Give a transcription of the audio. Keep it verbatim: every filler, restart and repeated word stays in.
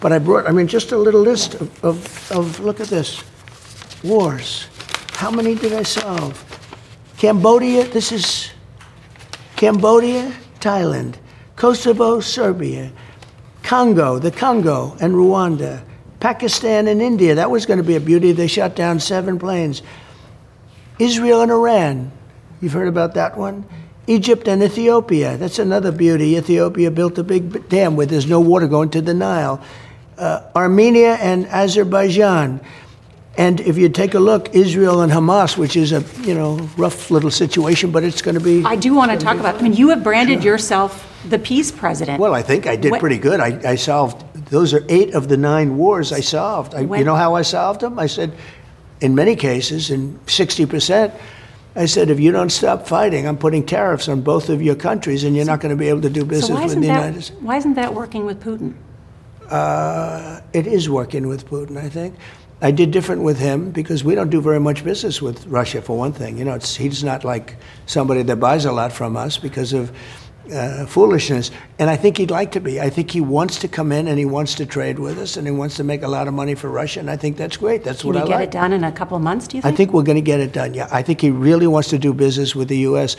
But I brought, I mean, just a little list of, of, of look at this, wars. How many did I solve? Cambodia, this is Cambodia, Thailand, Kosovo, Serbia, Congo, the Congo and Rwanda, Pakistan and India. That was going to be a beauty. They shot down seven planes. Israel and Iran. You've heard about that one? Egypt and Ethiopia. That's another beauty. Ethiopia built a big dam where there's no water going to the Nile. Uh, Armenia and Azerbaijan. And if you take a look, Israel and Hamas, which is a, you know, rough little situation, but it's going to be... I do want to talk about, I mean, you have branded sure. yourself the peace president. Well, I think I did what? pretty good. I, I solved, those are eight of the nine wars I solved. I, you know how I solved them? I said, in many cases, in sixty percent, I said, if you don't stop fighting, I'm putting tariffs on both of your countries and you're not going to be able to do business so with the that, United States. Why isn't that working with Putin? Uh, it is working with Putin, I think. I did different with him because we don't do very much business with Russia, for one thing. You know, it's, he's not like somebody that buys a lot from us because of uh, foolishness. And I think he'd like to be. I think he wants to come in and he wants to trade with us and he wants to make a lot of money for Russia. And I think that's great. That's Can what I like. Can you get it done in a couple of months, do you think? I think we're going to get it done, yeah. I think he really wants to do business with the U S.